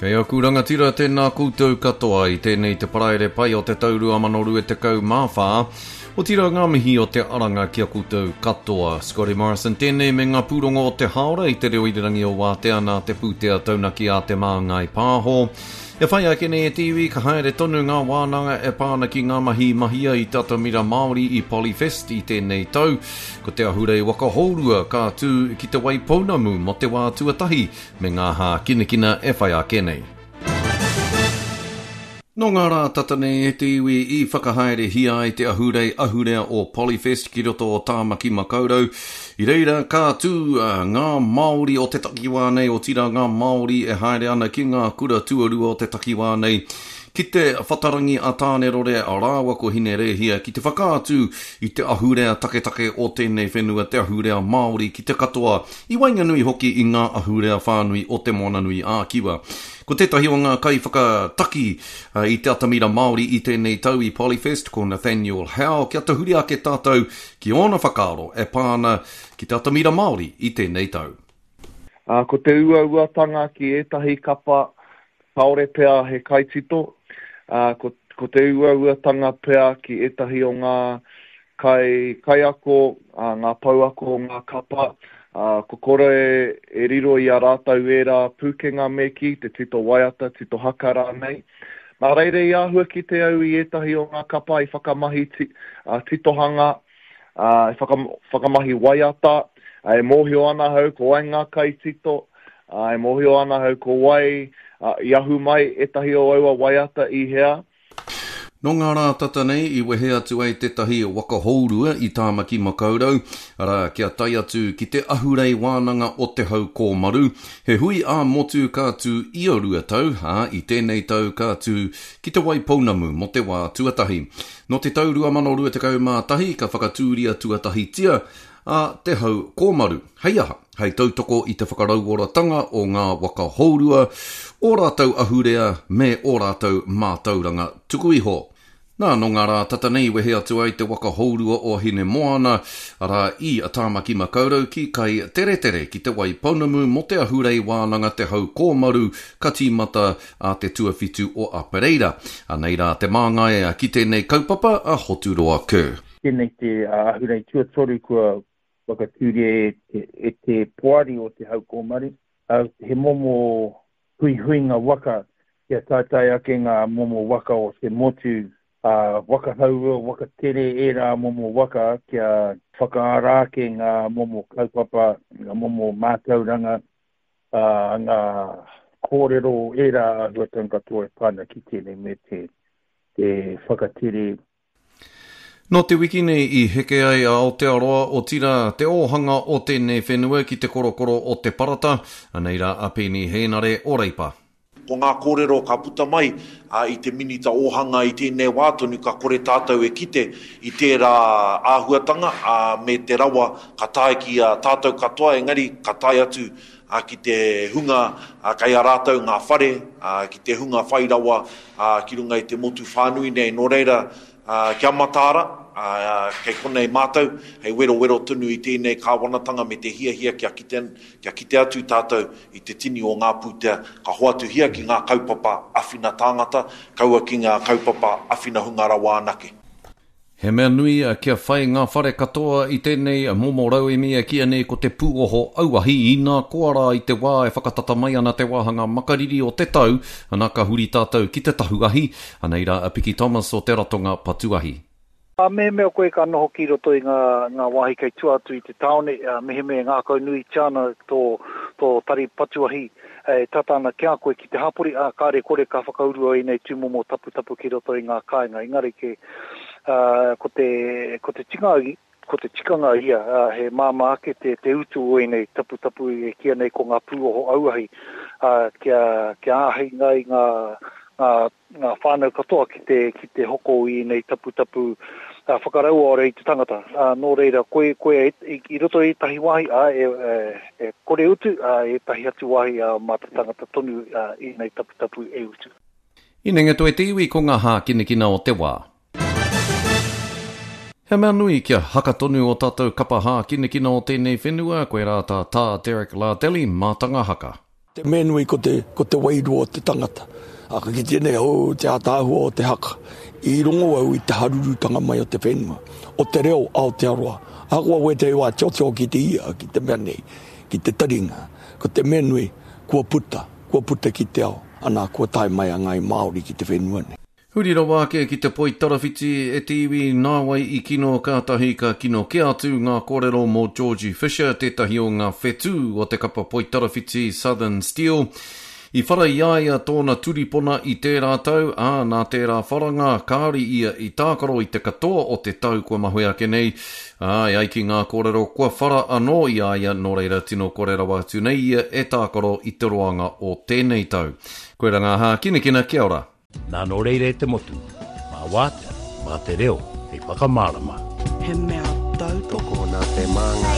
Kei aku rangatira tēnā koutou katoa I tēnei te paraere pai o te taurua manoru e te kau mawha. O tira ngā mihi o te aranga kia koutou katoa. Scotty Morrison tēnei me ngā pūrongo o te haora I te reo irirangi o Wātea nā te pūtea taunaki a te māngai pāho. E whai ake nei e tiwi, ka haere tonu ngā wānanga e pāna ki ngā mahi mahia I tata mira Māori I Polyfest I tēnei tau. Ko te ahurei waka hourua ka tū ki te wai pounamu mo te wā tuatahi me ngā hā kinekina e whai ake nei. No ngā rā tata nei e te iwi I whakahaere hia I te ahurea o Polyfest ki roto o Tāmaki Makaurau. I reira kā tū ngā Māori o te takiwā nei o tira ngā Māori e haere ana ki ngā kura tuarua o te takiwā nei. Ki te whatarangi a tāne rore a rāwa ko hine rehia, ki te whakaatu I te ahurea take o tēnei whenua, te ahurea Māori ki te katoa, I wainganui hoki I ngā ahurea whānui o te monanui a kiwa. Ko tētahi o ngā kai whakataki I te atamira Māori I tēnei tau I Polyfest, ko Nathaniel Howe, kia te huri ake tātou ki ona whakaaro e pāna ki te atamira Māori I tēnei tau. Ko te uauatanga ki etahi kapa kaore pea he kaitito, ko te uauatanga pea ki etahi o ngā kai ako, ngā pau ako o ngā kapa, ko kore e riro I a rātau era pūkenga meki, te tito waiata, tito hakara nei. Nā reire I āhua ki te au I etahi o ngā kapa I whakamahi titohanga, I whakamahi waiata, e mōhio ana hau ko ai ngā kai tito, e mōhio ana hau ko wai, I ahu mai etahi o aua waiata I hea. No ngā rā tata nei I wehe atu ai tetahi o waka hourua I Tāmaki Makaurau, ara kia tai atu ki te ahurei wānanga o te hau kōmaru. He hui a motu kātu I o rua tau, I tēnei tau kātu ki te wai pounamu mo te wā tuatahi. No te taurua manorua te kau mātahi, ka whakatūria tuatahi tia, a te hau kōmaru. Hei aha, hei tautoko I te whakarauoratanga o ngā waka hourua, o rātau ahurea me o rātau mātauranga tuku iho. Nā, no ngā rā tata nei wehe atu ai te waka hourua o hine moana, ara I a Tāmaki Makaurau ki kai tere ki te wai pounamu mo te ahurei wānanga te hau kōmaru ka tīmata a te tuawhitu o Apereira. A nei rā te māngai a ki tēnei kaupapa a Hoturoa Kerr. Tēnei te ahurei tuatoru kua wakatūre e te poari o te hau kōmaru. He momo huihuinga waka, kia tātai ake ngā momo waka o te motu, wakahaua, wakatere e rā momo waka, kia whakaarake ngā momo kaupapa, ngā momo mātauranga, ngā kōrero e rā huatanga katoa e pāna ki tēnei me te whakatere. No te wiki nei I heke ai a Aotearoa o tira te ohanga o tēnei whenua ki te korokoro o te parata, aneira a pēni hēnare o reipa. Ko ngā kōrero ka puta mai I te minita ohanga I tēnei wātonu ka kore tātou e kite I tērā āhuatanga me te rawa ka tae ki a tātou katoa engari ka tae atu ki te hunga kai a rātou ngā whare, ki te hunga whairawa ki runga I te motu whānui nei no reira kia matāra, kei konei mātou, hei wero tunu I tēnei kāwanatanga me te hia kia kite atu tātou I te tini o ngā pūtea, ka hoatu hia ki ngā kaupapa awhina tāngata, kaua ki ngā kaupapa awhina hungara wānake. He mea nui kia whai ngā whare katoa I tēnei momo rau e mea kia nei ko te pūoho auahi I nā koara I te wā e whakatata mai ana te wāhanga makariri o te tau, ana ka huri tātou ki te tahuahi, aneira a Piki Thomas o te ratonga patuahi. Mea koe ka noho ki roto I ngā wāhi kei tuatu I te taone, mehe ngā kau nui tiana tō tari patuahi, tatana kia koe ki te hapori, kāre kore ka whakaurua I nei tūmomo tapu ki roto I ngā kāinga, ingari ke ko te tikanga ia, he māma ake te utu o nei tapu e kia nei ko ngā pūoho auahi, kia ahi ngai ngā whānau katoa ki te hoko I nei tapu whakarau o rei te tangata. Nō reira, koe I roto I tahi wahi, e kore utu, e tahi atu wahi mā te tangata tonu I nei tapu e utu. I nenga toi te iwi ko ngā hā kinekina o te wā. He mea nui kia hakatonu o tātou kapahā kinekina o tēnei whenua, koe rāta tā Derek Lardeli, mātanga haka. Te menui ko te wairu o te tangata. Aka ki tēnei au te atahua o te haka. I rongo au I te harurutanga mai o te whenua. O te reo Aotearoa. Akua we te wā tio ki te ia, ki te mea nei, ki te taringa. Ko te menui, kua puta ki te ao. Ana kua tai mai a ngai Māori ki te whenua nei. Hurira wāke ki te poi tarawhiti e te iwi nāwai I kino kātahi ka kino ke atu ngā kōrero mō Georgie Fisher, tētahi o ngā whetū o te kapa poi tarawhiti Southern Steel. I whara iaia tōna turipona I tērā tau, nā tērā wharanga, kāri ia I tākaro I te katoa o te tau kua mahui ake nei. Ai ki ngā kōrero kua whara anō iaia, nō reira tino kōrero atu nei ia e tākaro I te roanga o tēnei tau. Koe ranga hā, kina, kia ora. Nā no reire te motu, mā wātea, mā te reo, hei whakamārama. He mea tau toko nā te manga